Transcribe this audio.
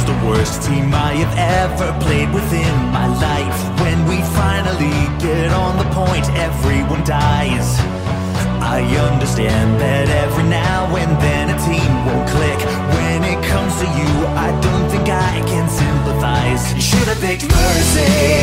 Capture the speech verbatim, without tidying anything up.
the worst team I have ever played within my life. When we finally get on the point, everyone dies. I understand that every now and then a team won't click. When it comes to you, I don't think I can sympathize. Should have picked mercy.